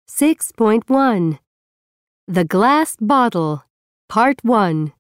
6.1 The Glass Bottle, Part 1.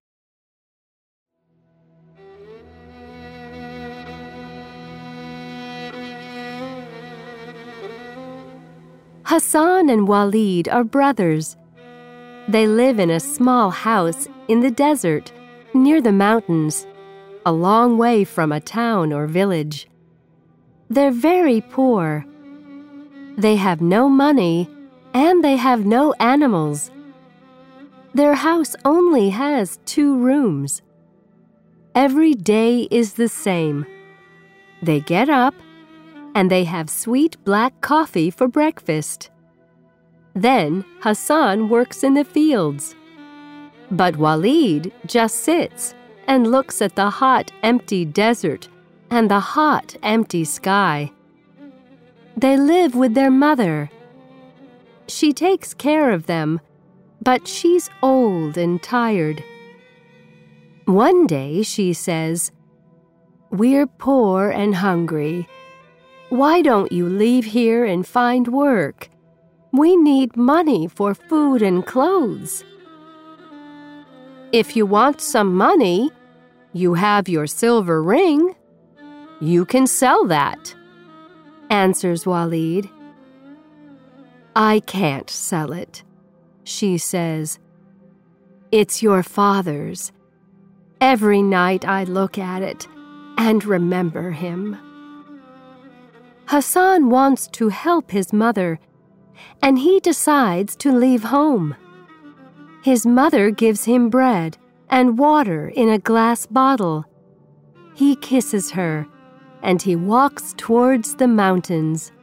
Hassan and Walid are brothers. They live in a small house in the desert near the mountains, a long way from a town or village. They're very poor. They have no money and they have no animals. Their house only has 2 rooms. Every day is the same. They get up and they have sweet black coffee for breakfast. Then Hassan works in the fields. But Walid just sits and looks at the hot, empty desert and the hot, empty sky. They live with their mother. She takes care of them, but she's old and tired. One day she says, "We're poor and hungry. Why don't you leave here and find work? We need money for food and clothes." "If you want some money, you have your silver ring. You can sell that," answers Walid. "I can't sell it," she says. "It's your father's. Every night I look at it and remember him." Hassan wants to help his mother, and he decides to leave home. His mother gives him bread and water in a glass bottle. He kisses her, and he walks towards the mountains.